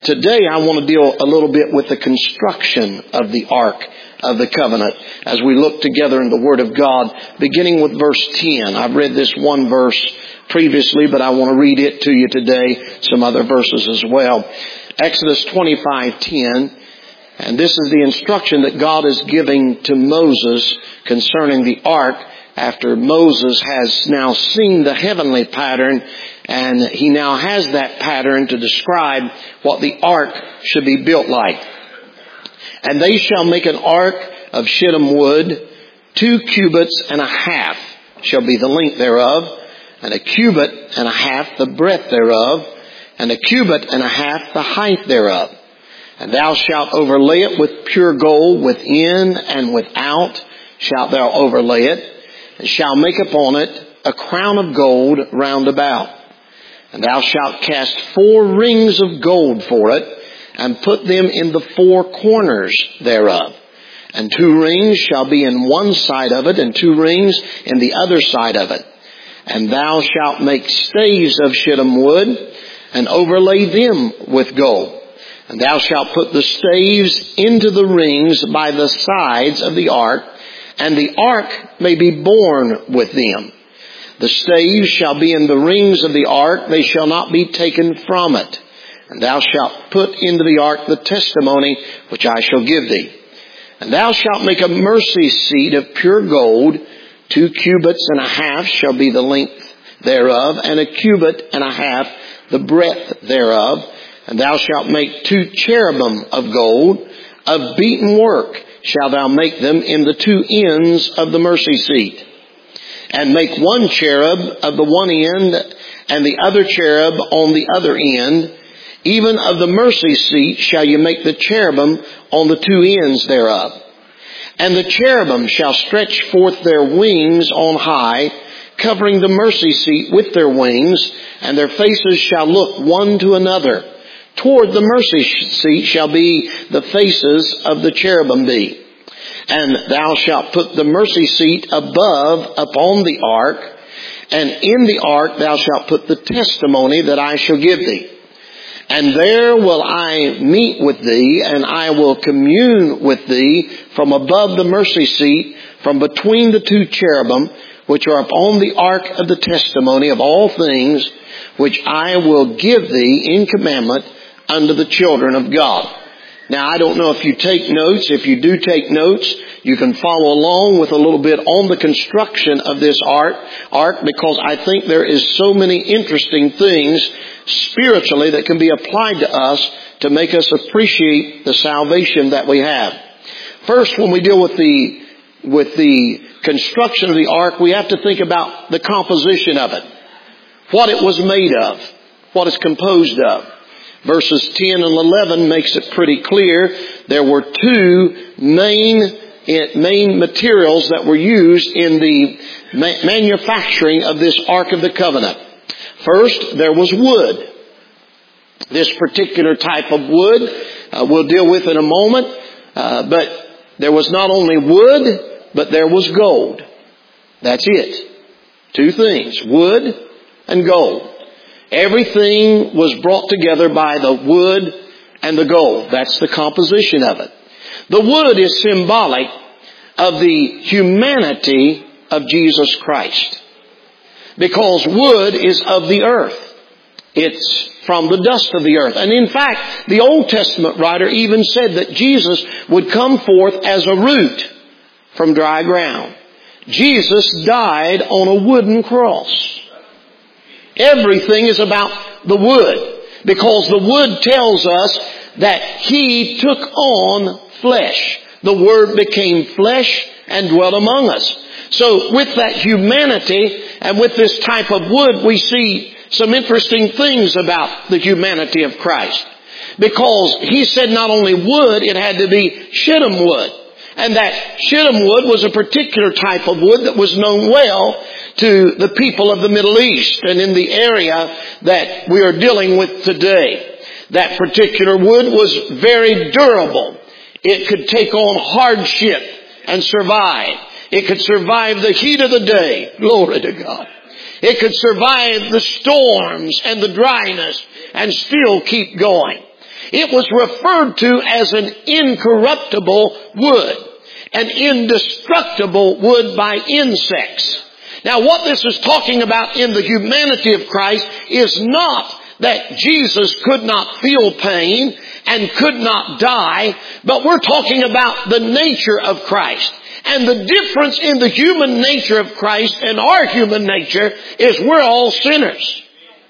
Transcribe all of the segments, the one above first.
Today I want to deal a little bit with the construction of the Ark of the Covenant as we look together in the Word of God, beginning with verse 10. I've read this one verse previously, but I want to read it to you today, some other verses as well. Exodus 25:10, and this is the instruction that God is giving to Moses concerning the Ark after Moses has now seen the heavenly pattern, and he now has that pattern to describe what the ark should be built like. And they shall make an ark of shittim wood, 2 cubits and a half shall be the length thereof, and 1 cubit and a half the breadth thereof, and 1 cubit and a half the height thereof. And thou shalt overlay it with pure gold within and without shalt thou overlay it, and shalt make upon it a crown of gold round about. And thou shalt cast 4 rings of gold for it, and put them in the 4 corners thereof. And 2 rings shall be in one side of it, and 2 rings in the other side of it. And thou shalt make staves of shittim wood, and overlay them with gold. And thou shalt put the staves into the rings by the sides of the ark, and the ark may be borne with them. The staves shall be in the rings of the ark, they shall not be taken from it. And thou shalt put into the ark the testimony which I shall give thee. And thou shalt make a mercy seat of pure gold, 2 cubits and a half shall be the length thereof, and 1 cubit and a half the breadth thereof. And thou shalt make 2 cherubim of gold, of beaten work shalt thou make them in the 2 ends of the mercy seat. And make 1 cherub of the one end, and the other cherub on the other end. Even of the mercy seat shall you make the cherubim on the 2 ends thereof. And the cherubim shall stretch forth their wings on high, covering the mercy seat with their wings, and their faces shall look one to another. Toward the mercy seat shall be the faces of the cherubim be. And thou shalt put the mercy seat above upon the ark, and in the ark thou shalt put the testimony that I shall give thee. And there will I meet with thee, and I will commune with thee from above the mercy seat, from between the 2 cherubim, which are upon the ark of the testimony of all things, which I will give thee in commandment unto the children of God. Now, I don't know if you take notes. If you do take notes, you can follow along with a little bit on the construction of this ark, because I think there is so many interesting things spiritually that can be applied to us to make us appreciate the salvation that we have. First, when we deal with the construction of the ark, we have to think about the composition of it, what it was made of, what it's composed of. Verses 10 and 11 makes it pretty clear. There were 2 main materials that were used in the manufacturing of this Ark of the Covenant. First, there was wood. This particular type of wood we'll deal with in a moment. But there was not only wood, but there was gold. That's it. 2 things, wood and gold. Everything was brought together by the wood and the gold. That's the composition of it. The wood is symbolic of the humanity of Jesus Christ, because wood is of the earth. It's from the dust of the earth. And in fact, the Old Testament writer even said that Jesus would come forth as a root from dry ground. Jesus died on a wooden cross. Everything is about the wood, because the wood tells us that He took on flesh. The Word became flesh and dwelt among us. So with that humanity and with this type of wood, we see some interesting things about the humanity of Christ. Because He said not only wood, it had to be shittim wood. And that shittim wood was a particular type of wood that was known well to the people of the Middle East and in the area that we are dealing with today. That particular wood was very durable. It could take on hardship and survive. It could survive the heat of the day. Glory to God. It could survive the storms and the dryness and still keep going. It was referred to as an incorruptible wood, an indestructible wood by insects. Now what this is talking about in the humanity of Christ is not that Jesus could not feel pain and could not die, but we're talking about the nature of Christ. And the difference in the human nature of Christ and our human nature is we're all sinners.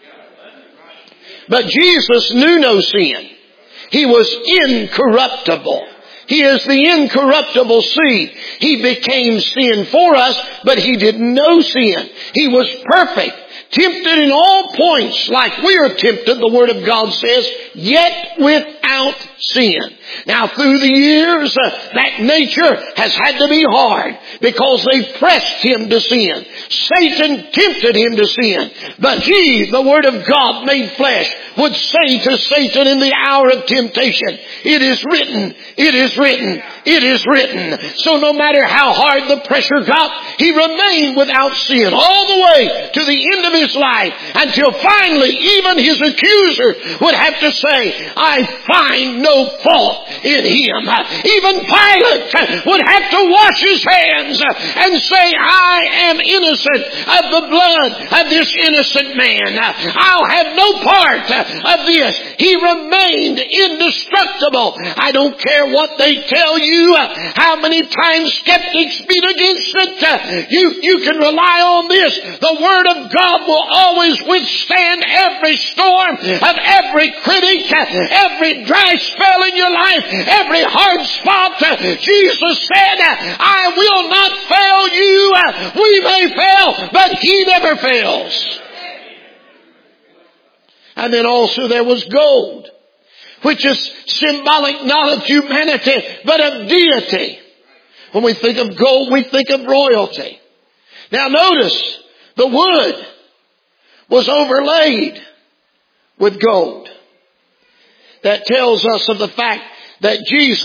But Jesus knew no sin. He was incorruptible. He is the incorruptible seed. He became sin for us, but He didn't know sin. He was perfect, tempted in all points like we are tempted, the Word of God says, yet without sin. Now through the years, that nature has had to be hard because they pressed Him to sin. Satan tempted Him to sin. But He, the Word of God made flesh, would say to Satan in the hour of temptation, it is written, it is written, it is written. So no matter how hard the pressure got, He remained without sin all the way to the end of His life, until finally even His accuser would have to say, I find no fault in Him. Even Pilate would have to wash his hands and say, I am innocent of the blood of this innocent man. I'll have no part of this. He remained indestructible. I don't care what they tell you, how many times skeptics beat against it. You can rely on this. The Word of God will always withstand every storm of every critic, every dry spell in your life, every hard spot. Jesus said, I will not fail you. We may fail, but He never fails. And then also there was gold, which is symbolic not of humanity, but of deity. When we think of gold, we think of royalty. Now notice, the wood was overlaid with gold. That tells us of the fact that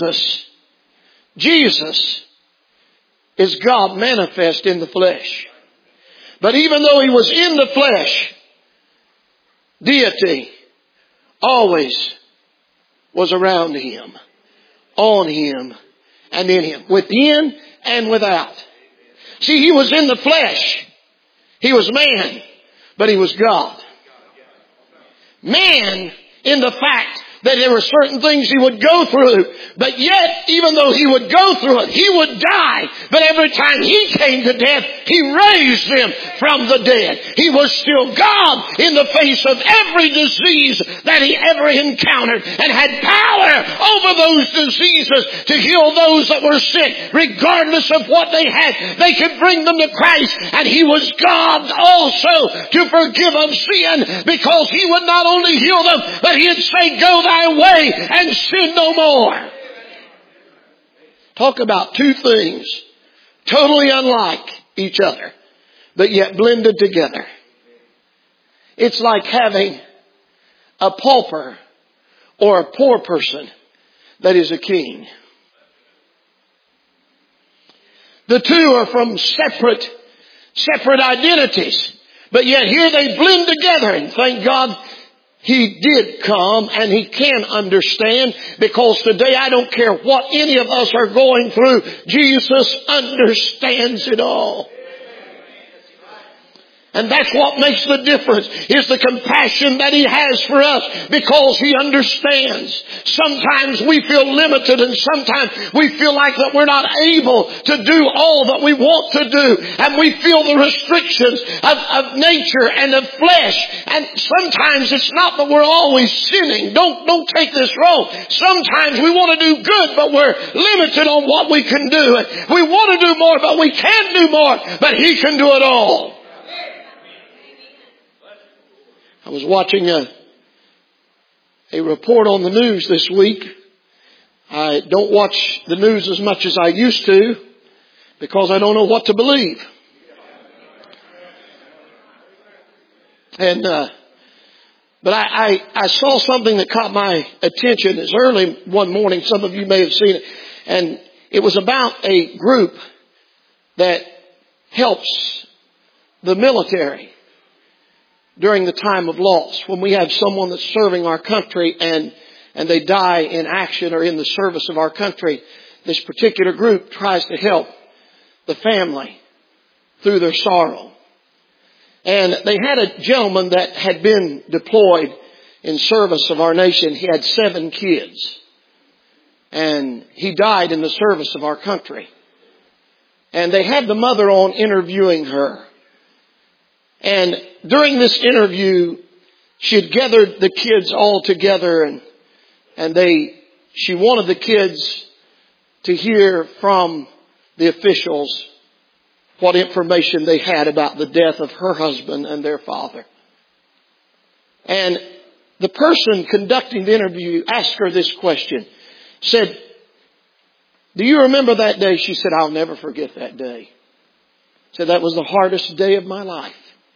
Jesus is God manifest in the flesh. But even though He was in the flesh, deity always was around Him, on Him, and in Him, within and without. See, He was in the flesh. He was man, but He was God. Man in the fact that there were certain things He would go through, but yet, even though He would go through it, He would die. But every time He came to death, He raised Him from the dead. He was still God in the face of every disease that He ever encountered, and had power over those diseases to heal those that were sick, regardless of what they had. They could bring them to Christ, and He was God also to forgive of sin, because He would not only heal them, but He'd say, go thy way and sin no more. Talk about two things totally unlike each other, but yet blended together. It's like having a pauper or a poor person that is a king. The two are from separate identities, but yet here they blend together, and thank God He did come, and He can understand, because today I don't care what any of us are going through, Jesus understands it all. And that's what makes the difference, is the compassion that He has for us, because He understands. Sometimes we feel limited, and sometimes we feel like that we're not able to do all that we want to do. And we feel the restrictions of nature and of flesh. And sometimes it's not that we're always sinning. Don't take this wrong. Sometimes we want to do good, but we're limited on what we can do. We want to do more, but we can't do more. But He can do it all. I was watching a report on the news this week. I don't watch the news as much as I used to, because I don't know what to believe. And but I saw something that caught my attention. It's early one morning. Some of you may have seen it. And it was about a group that helps the military during the time of loss, when we have someone that's serving our country and and they die in action or in the service of our country, this particular group tries to help the family through their sorrow. And they had a gentleman that had been deployed in service of our nation. He had 7 kids. And he died in the service of our country. And they had the mother on interviewing her. And during this interview, she had gathered the kids all together and she wanted the kids to hear from the officials what information they had about the death of her husband and their father. And the person conducting the interview asked her this question. Said, "Do you remember that day?" She said, "I'll never forget that day." Said, "That was the hardest day of my life."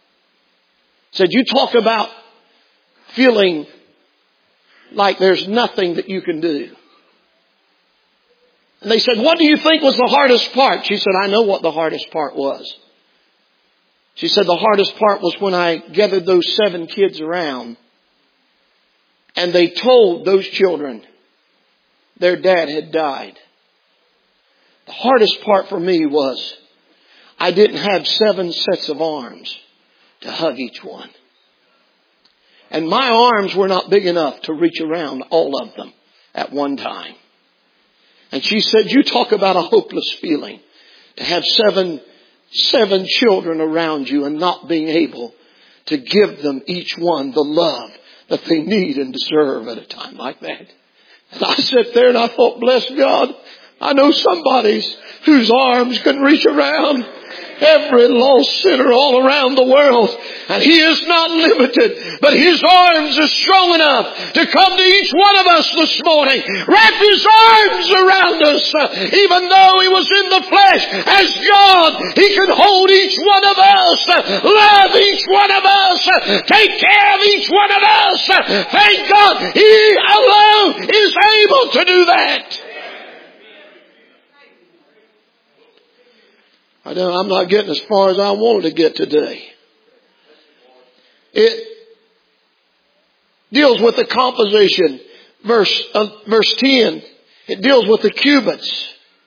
Said, "You talk about feeling like there's nothing that you can do." And they said, "What do you think was the hardest part?" She said, "I know what the hardest part was." She said, "The hardest part was when I gathered those 7 kids around and they told those children their dad had died. The hardest part for me was I didn't have 7 sets of arms to hug each one. And my arms were not big enough to reach around all of them at one time." And she said, "You talk about a hopeless feeling to have seven children around you and not being able to give them each one the love that they need and deserve at a time like that." And I sat there and I thought, bless God, I know somebody's whose arms can reach around every lost sinner all around the world. And He is not limited, but His arms are strong enough to come to each one of us this morning. Wrap His arms around us. Even though He was in the flesh as God, He can hold each one of us, love each one of us, take care of each one of us. Thank God He alone is able to do that. I know I'm not getting as far as I wanted to get today. It deals with the composition. Verse 10. It deals with the cubits.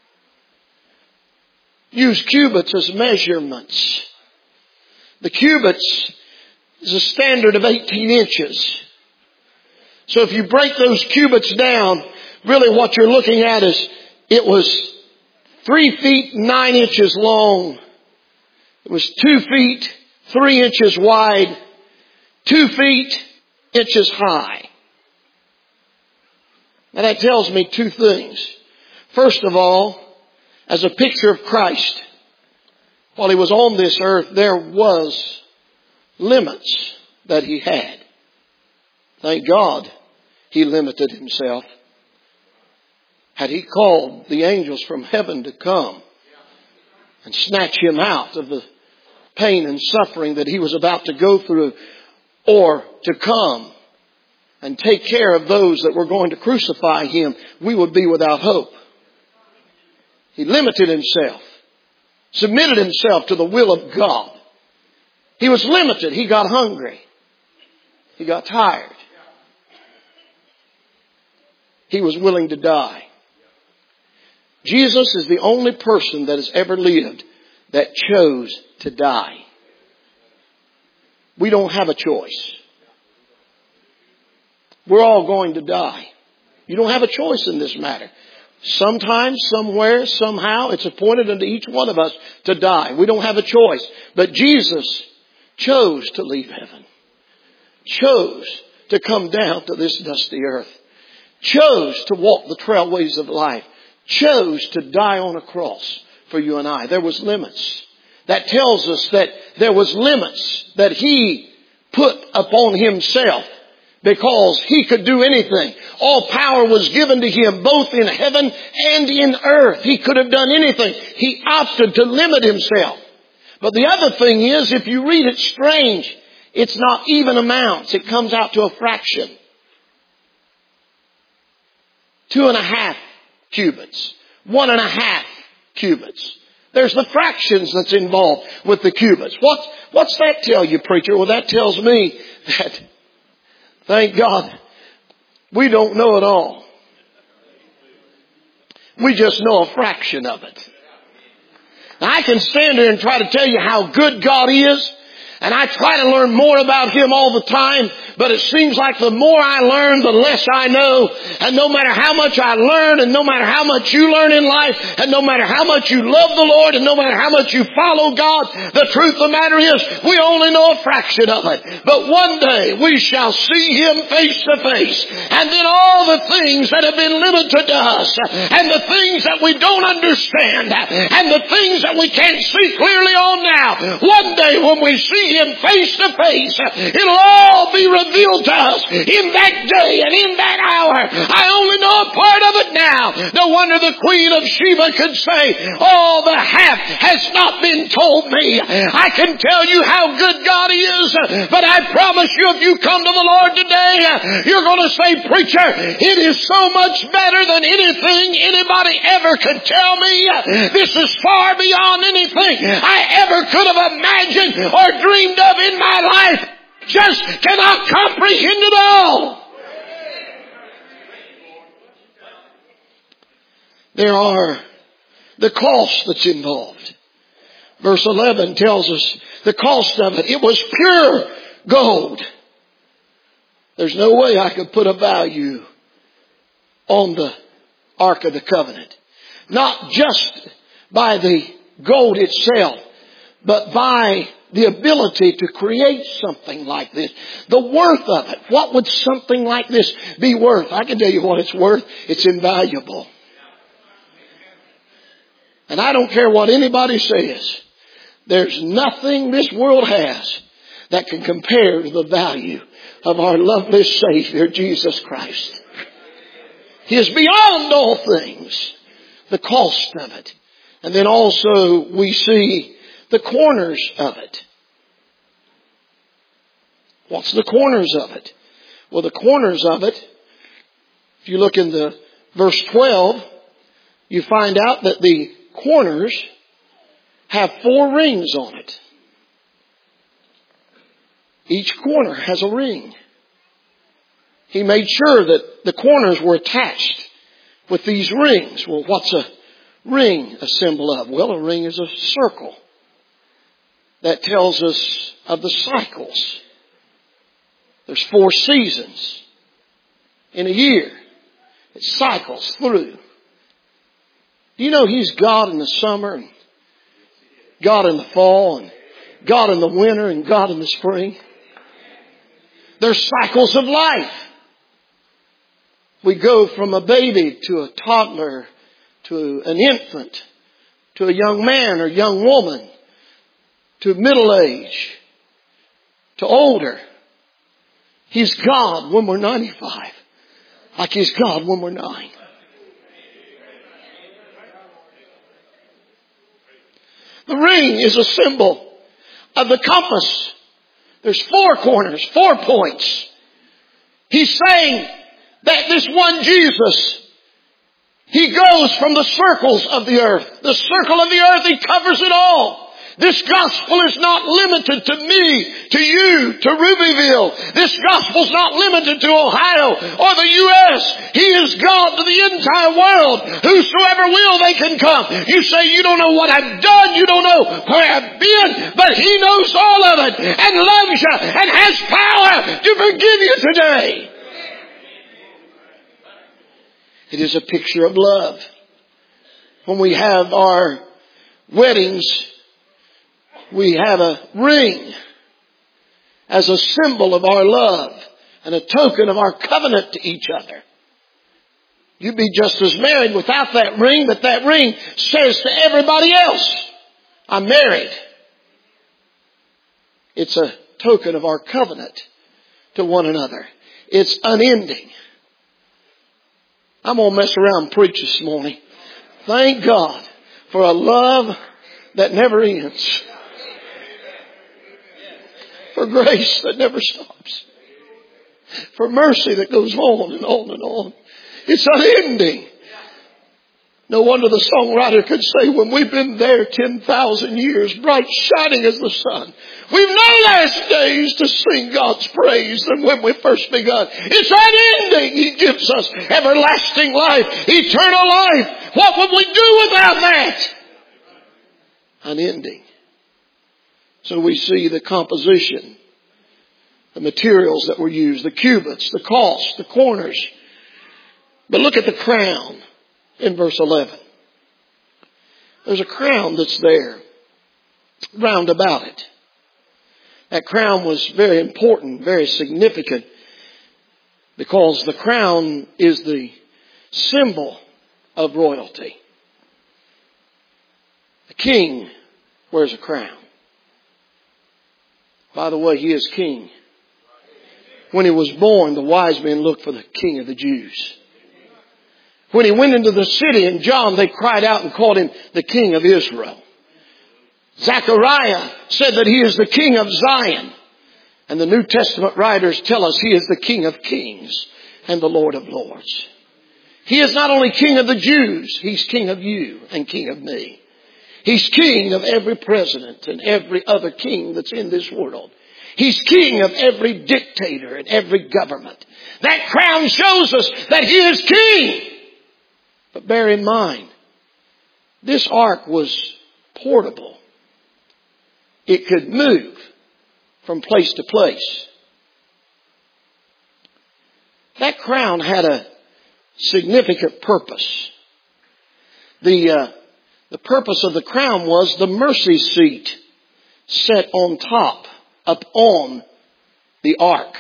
Use cubits as measurements. The cubits is a standard of 18 inches. So if you break those cubits down, really what you're looking at is it was 3 feet 9 inches long. It was 2 feet 3 inches wide, 2 feet inches high. Now that tells me 2 things. First of all, as a picture of Christ, while He was on this earth, there was limits that He had. Thank God He limited Himself. Had He called the angels from heaven to come and snatch Him out of the pain and suffering that He was about to go through, or to come and take care of those that were going to crucify Him, we would be without hope. He limited Himself, submitted Himself to the will of God. He was limited. He got hungry. He got tired. He was willing to die. Jesus is the only person that has ever lived that chose to die. We don't have a choice. We're all going to die. You don't have a choice in this matter. Sometime, somewhere, somehow, it's appointed unto each one of us to die. We don't have a choice. But Jesus chose to leave heaven. Chose to come down to this dusty earth. Chose to walk the trailways of life. Chose to die on a cross for you and I. There was limits. That tells us that there was limits that He put upon Himself because He could do anything. All power was given to Him both in heaven and in earth. He could have done anything. He opted to limit Himself. But the other thing is, if you read it strange, it's not even amounts. It comes out to a fraction. 2.5 cubits. 1.5 cubits. There's the fractions that's involved with the cubits. What's that tell you, preacher? Well, that tells me that, thank God, We don't know it all. We just know a fraction of it. Now, I can stand here and try to tell you how good God is. And I try to learn more about Him all the time, but it seems like the more I learn, the less I know. And no matter how much I learn, and no matter how much you learn in life, and no matter how much you love the Lord, and no matter how much you follow God, the truth of the matter is, we only know a fraction of it. But one day, we shall see Him face to face. And then all the things that have been limited to us, and the things that we don't understand, and the things that we can't see clearly on now, one day when we see Him face to face, it'll all be revealed to us in that day and in that hour. I only know a part of it now. No wonder the Queen of Sheba could say, "All the half has not been told me." I can tell you how good God is, but I promise you, if you come to the Lord today, you're going to say, "Preacher, it is so much better than anything anybody ever could tell me. This is far beyond anything I ever could have imagined or dreamed of in my life. Just cannot comprehend it all." There are the cost that's involved. Verse 11 tells us the cost of it. It was pure gold. There's no way I could put a value on the Ark of the Covenant. Not just by the gold itself, but by the ability to create something like this. The worth of it. What would something like this be worth? I can tell you what it's worth. It's invaluable. And I don't care what anybody says. There's nothing this world has that can compare to the value of our lovely Savior, Jesus Christ. He is beyond all things. The cost of it. And then also we see the corners of it. What's the corners of it? Well, the corners of it, if you look in the verse 12, you find out that the corners have 4 rings on it. Each corner has a ring. He made sure that the corners were attached with these rings. Well, what's a ring a symbol of? Well, a ring is a circle that tells us of the cycles. There's 4 seasons in a year. It cycles through. Do you know He's God in the summer, and God in the fall, and God in the winter, and God in the spring? There's cycles of life. We go from a baby to a toddler, to an infant, to a young man or young woman, to middle age, to older. He's God when we're 95, like He's God when we're 9. The ring is a symbol of the compass. There's 4 corners, 4 points. He's saying that this one Jesus, He goes from the circles of the earth. The circle of the earth, He covers it all. This gospel is not limited to me, to you, to Rubyville. This gospel is not limited to Ohio or the U.S. He is God to the entire world. Whosoever will, they can come. You say, "You don't know what I've done. You don't know where I've been." But He knows all of it and loves you and has power to forgive you today. It is a picture of love. When we have our weddings, we have a ring as a symbol of our love and a token of our covenant to each other. You'd be just as married without that ring, but that ring says to everybody else, "I'm married." It's a token of our covenant to one another. It's unending. I'm going to mess around and preach this morning. Thank God for a love that never ends. For grace that never stops. For mercy that goes on and on and on. It's unending. No wonder the songwriter could say, when we've been there 10,000 years, bright shining as the sun, we've no less days to sing God's praise than when we first begun. It's unending. He gives us everlasting life, eternal life. What would we do without that? Unending. So we see the composition, the materials that were used, the cubits, the cost, the corners. But look at the crown. In verse 11, there's a crown that's there round about it. That crown was very important, very significant, because the crown is the symbol of royalty. The king wears a crown. By the way, he is king. When he was born, the wise men looked for the King of the Jews. When he went into the city in John, they cried out and called him the King of Israel. Zechariah said that he is the King of Zion. And the New Testament writers tell us he is the King of Kings and the Lord of Lords. He is not only King of the Jews, he's King of you and King of me. He's King of every president and every other king that's in this world. He's King of every dictator and every government. That crown shows us that he is King. But bear in mind, this ark was portable. It could move from place to place. That crown had a significant purpose. The purpose of the crown was the mercy seat set on top, up on the ark.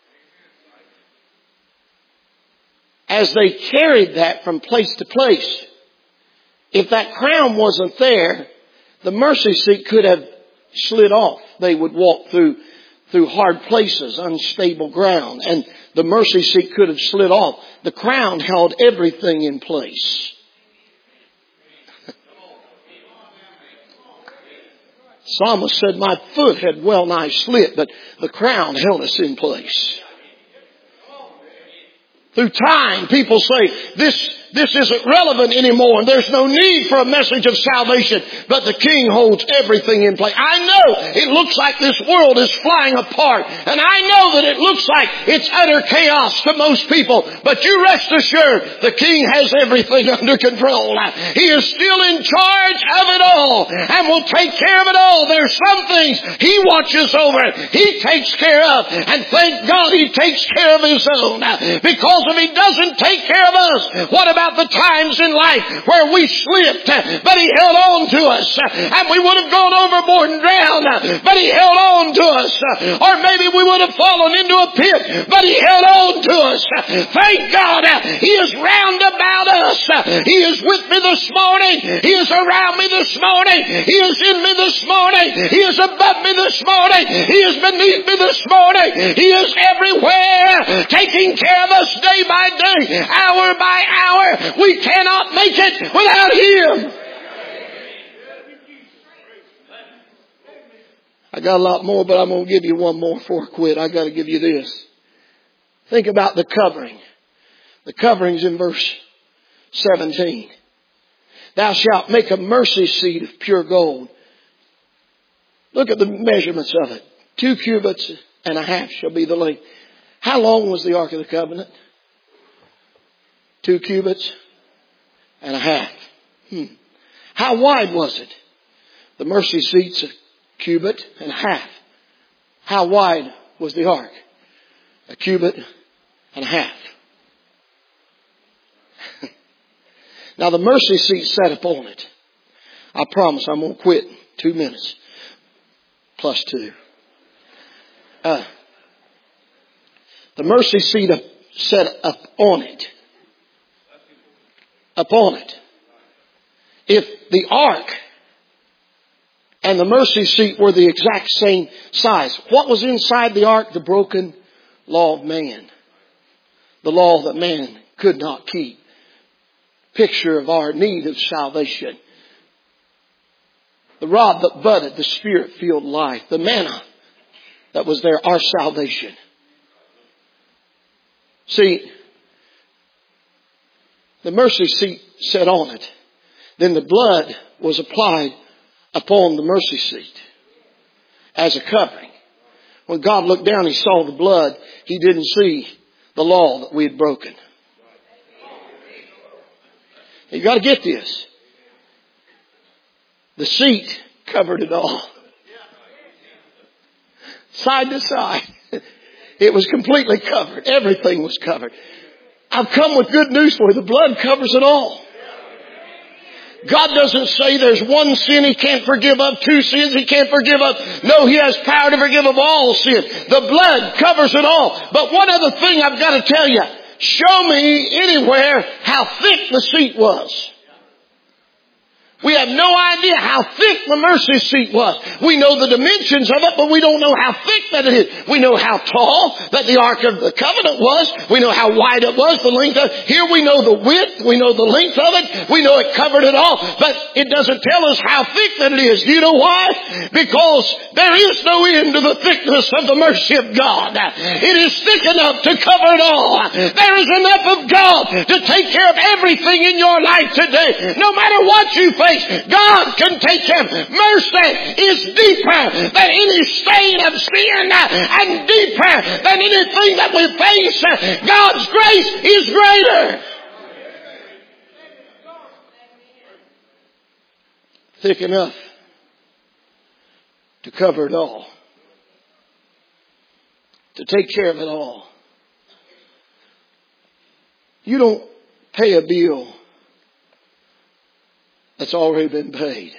As they carried that from place to place, if that crown wasn't there, the mercy seat could have slid off. They would walk through hard places, unstable ground, and the mercy seat could have slid off. The crown held everything in place. Psalmist said, my foot had well nigh slipped, but the crown held us in place. Through time, people say, this isn't relevant anymore and there's no need for a message of salvation. But the King holds everything in place. I know it looks like this world is flying apart. And I know that it looks like it's utter chaos to most people. But you rest assured, the King has everything under control. He is still in charge of it all and will take care of it all. There's some things He watches over. He takes care of. And thank God He takes care of His own. Because if He doesn't take care of us, what about the times in life where we slipped, but He held on to us, and we would have gone overboard and drowned, but He held on to us, or maybe we would have fallen into a pit, but He held on to us. Thank God He is round about us. He is with me this morning. He is around me this morning. He is in me this morning. He is above me this morning. He is beneath me this morning. He is everywhere, taking care of us day by day, hour by hour. We cannot make it without Him. I got a lot more, but I'm going to give you one more before I quit. I got to give you this. Think about the covering. The covering's in verse 17. Thou shalt make a mercy seat of pure gold. Look at the measurements of it. 2 cubits and a half shall be the length. How long was the Ark of the Covenant? 2 cubits and a half. How wide was it? The mercy seat's a cubit and a half. How wide was the ark? A cubit and a half. Now the mercy seat sat upon it. I promise I'm going to quit in 2 minutes. Plus 2. The mercy seat sat up on it. Upon it. If the ark and the mercy seat were the exact same size, what was inside the ark? The broken law of man. The law that man could not keep. Picture of our need of salvation. The rod that budded, the Spirit-filled life. The manna that was there, our salvation. See, The mercy seat sat on it. Then the blood was applied upon the mercy seat as a covering. When God looked down, He saw the blood. He didn't see the law that we had broken. You got to get this. The seat covered it all. Side to side. It was completely covered. Everything was covered. I've come with good news for you. The blood covers it all. God doesn't say there's one sin He can't forgive of, two sins He can't forgive of. No, He has power to forgive of all sin. The blood covers it all. But one other thing I've got to tell you. Show me anywhere how thick the seat was. We have no idea how thick the mercy seat was. We know the dimensions of it, but we don't know how thick that it is. We know how tall that the Ark of the Covenant was. We know how wide it was, the length of it. Here we know the width. We know the length of it. We know it covered it all. But it doesn't tell us how thick that it is. Do you know why? Because there is no end to the thickness of the mercy of God. It is thick enough to cover it all. There is enough of God to take care of everything in your life today. No matter what you face, God can take care. Mercy is deeper than any stain of sin and deeper than anything that we face. God's grace is greater. Thick enough to cover it all. To take care of it all. You don't pay a bill that's already been paid.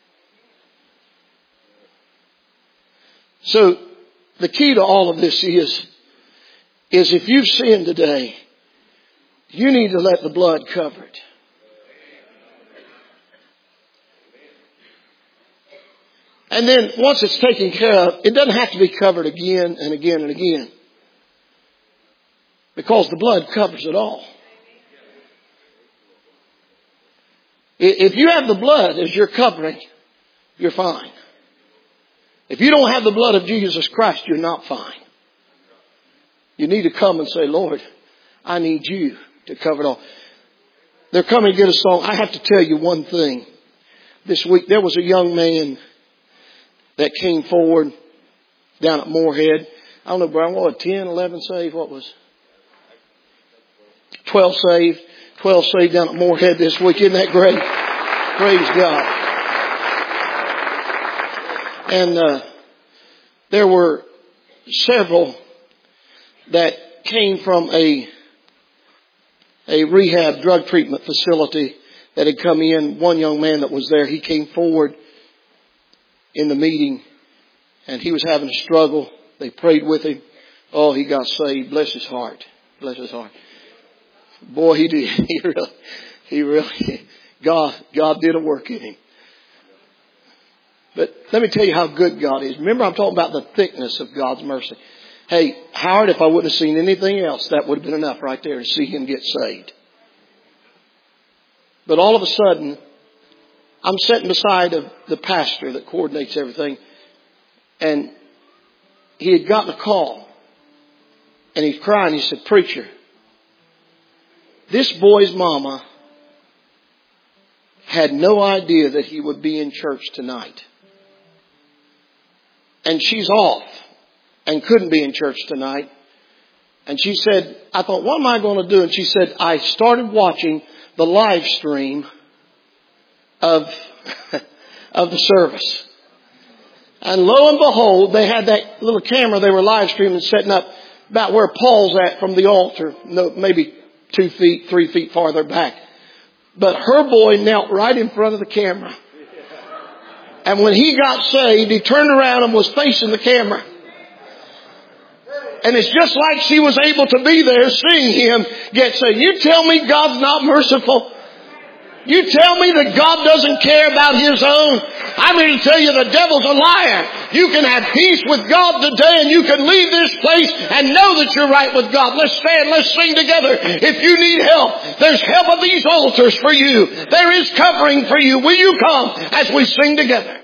So the key to all of this is if you've sinned today, you need to let the blood cover it. And then once it's taken care of, it doesn't have to be covered again and again and again. Because the blood covers it all. If you have the blood as your covering, you're fine. If you don't have the blood of Jesus Christ, you're not fine. You need to come and say, Lord, I need you to cover it all. They're coming to get a song. I have to tell you one thing. This week there was a young man that came forward down at Moorhead. I don't know, Brian, what, 10, 11 saved? What was 12 saved? 12 saved down at Moorhead this week. Isn't that great? Praise God. And there were several that came from a rehab drug treatment facility that had come in. One young man that was there, he came forward in the meeting and he was having a struggle. They prayed with him. Oh, he got saved. Bless his heart. Bless his heart. Boy, he did. He really, God did a work in him. But let me tell you how good God is. Remember, I'm talking about the thickness of God's mercy. Hey, Howard, if I wouldn't have seen anything else, that would have been enough right there to see him get saved. But all of a sudden, I'm sitting beside the pastor that coordinates everything. And he had gotten a call. And he's crying. He said, Preacher, this boy's mama had no idea that he would be in church tonight. And she's off and couldn't be in church tonight. And she said, I thought, what am I going to do? And she said, I started watching the live stream of the service. And lo and behold, they had that little camera they were live streaming, setting up about where Paul's at from the altar. No, maybe 2 feet, 3 feet farther back. But her boy knelt right in front of the camera. And when he got saved, he turned around and was facing the camera. And it's just like she was able to be there seeing him get saved. You tell me God's not merciful? You tell me that God doesn't care about His own? I'm here to tell you the devil's a liar. You can have peace with God today and you can leave this place and know that you're right with God. Let's stand, let's sing together. If you need help, there's help at these altars for you. There is covering for you. Will you come as we sing together?